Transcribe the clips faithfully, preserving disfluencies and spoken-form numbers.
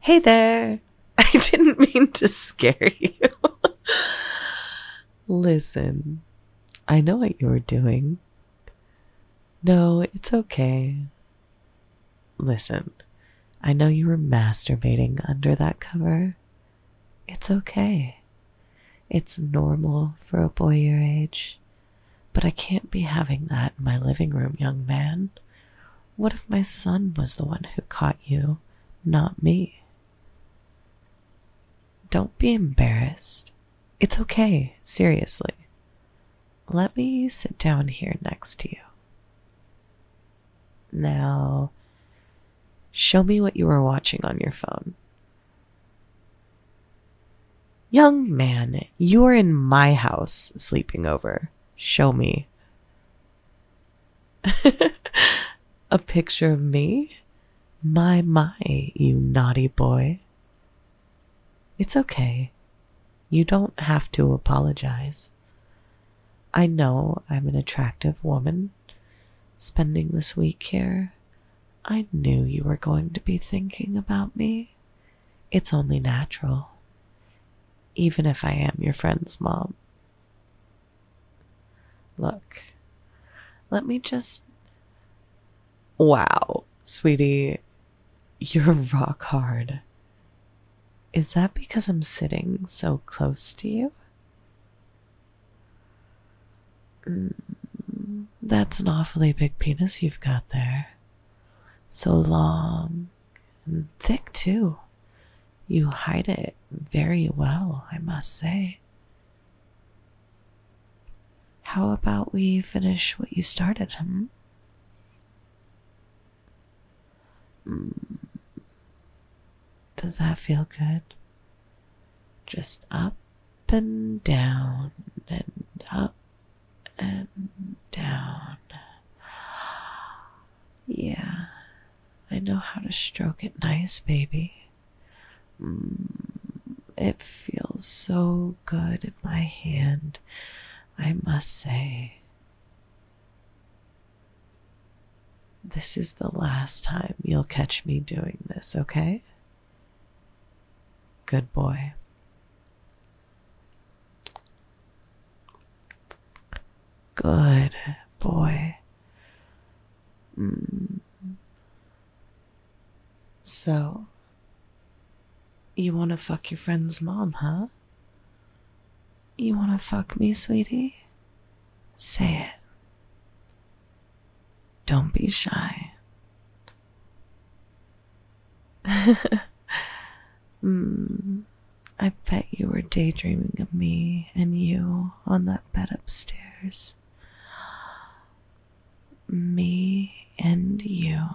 Hey there! I didn't mean to scare you. Listen, I know what you were doing. No, it's okay. Listen, I know you were masturbating under that cover. It's okay. It's normal for a boy your age. But I can't be having that in my living room, young man. What if my son was the one who caught you, not me? Don't be embarrassed. It's okay, seriously. Let me sit down here next to you. Now, show me what you were watching on your phone. Young man, you are in my house sleeping over. Show me. A picture of me? My, my, you naughty boy. It's okay. You don't have to apologize. I know I'm an attractive woman. Spending this week here, I knew you were going to be thinking about me. It's only natural. Even if I am your friend's mom. Look, let me just... Wow, sweetie, you're rock hard. Is that because I'm sitting so close to you? Mm, that's an awfully big penis you've got there. So long and thick, too. You hide it very well, I must say. How about we finish what you started, hmm? Mm. Does that feel good? Just up and down and up and down. Yeah, I know how to stroke it nice, baby. Mm, it feels so good in my hand, I must say. This is the last time you'll catch me doing this, okay? Good boy. Good boy. Mm. So, you want to fuck your friend's mom, huh? You want to fuck me, sweetie? Say it. Don't be shy. mm, I bet you were daydreaming of me and you on that bed upstairs. Me and you.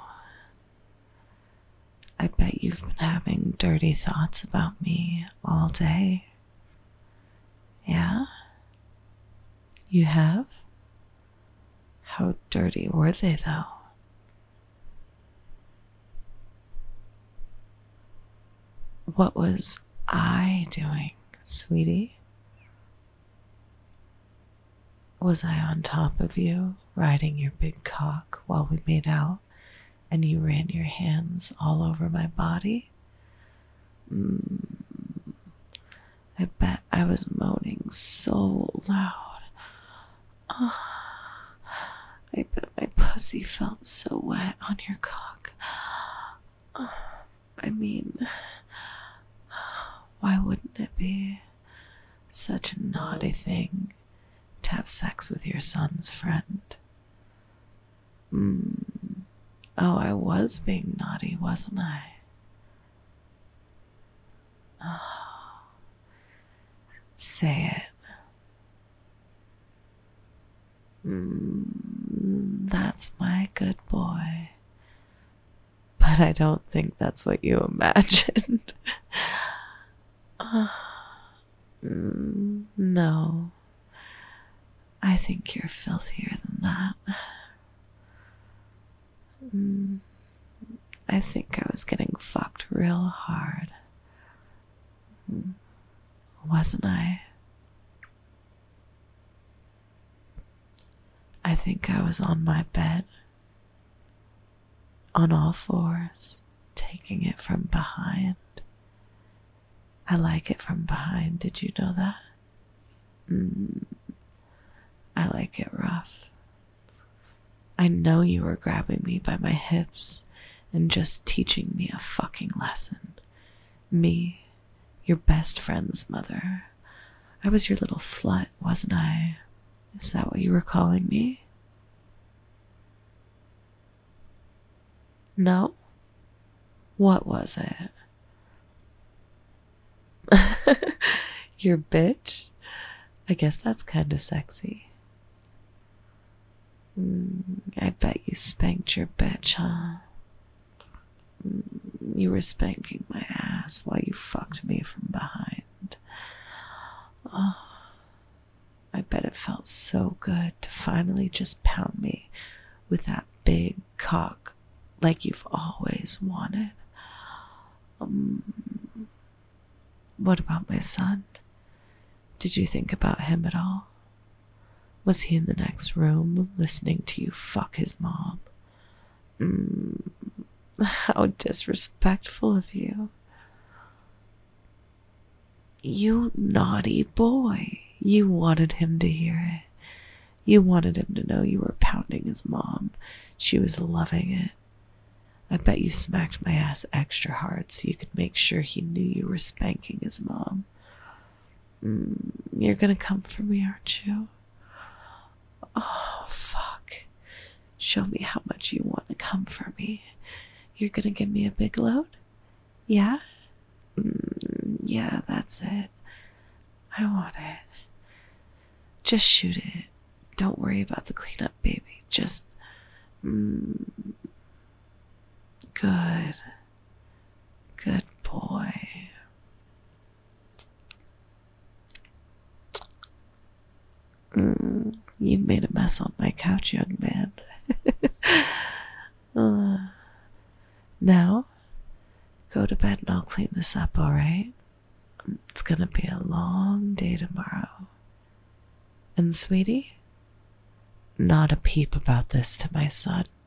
I bet you've been having dirty thoughts about me all day. Yeah? You have? How dirty were they, though? What was I doing, sweetie? Was I on top of you, riding your big cock while we made out, and you ran your hands all over my body? Mm, I bet I was moaning so loud. Oh, I bet my pussy felt so wet on your cock. Oh, I mean, why wouldn't it be such a naughty thing to have sex with your son's friend? Mm. Oh, I was being naughty, wasn't I? Oh, say it. Mm, that's my good boy. But I don't think that's what you imagined. uh, mm, no. I think you're filthier than that. Mm, I think I was getting fucked real hard. Mm, wasn't I? I think I was on my bed, on all fours, taking it from behind. I like it from behind. Did you know that? Mm, I like it rough. I know you were grabbing me by my hips and just teaching me a fucking lesson. Me, your best friend's mother. I was your little slut, wasn't I? Is that what you were calling me? No? What was it? Your bitch? I guess that's kind of sexy. Mm, I bet you spanked your bitch, huh? Mm, you were spanking my ass while you fucked me from behind. Oh, I bet it felt so good to finally just pound me with that big cock like you've always wanted. Um, what about my son? Did you think about him at all? Was he in the next room listening to you fuck his mom? Mm, how disrespectful of you. You naughty boy. You wanted him to hear it. You wanted him to know you were pounding his mom. She was loving it. I bet you smacked my ass extra hard so you could make sure he knew you were spanking his mom. Mm, you're gonna come for me, aren't you? Oh, fuck. Show me how much you want to come for me. You're gonna give me a big load? Yeah? Mm, yeah, that's it. I want it. Just shoot it. Don't worry about the cleanup, baby. Just... Mm, good. Good boy. Mm, you made a mess on my couch, young man. uh, now, go to bed and I'll clean this up, alright? It's gonna be a long day tomorrow. And sweetie, not a peep about this to my son.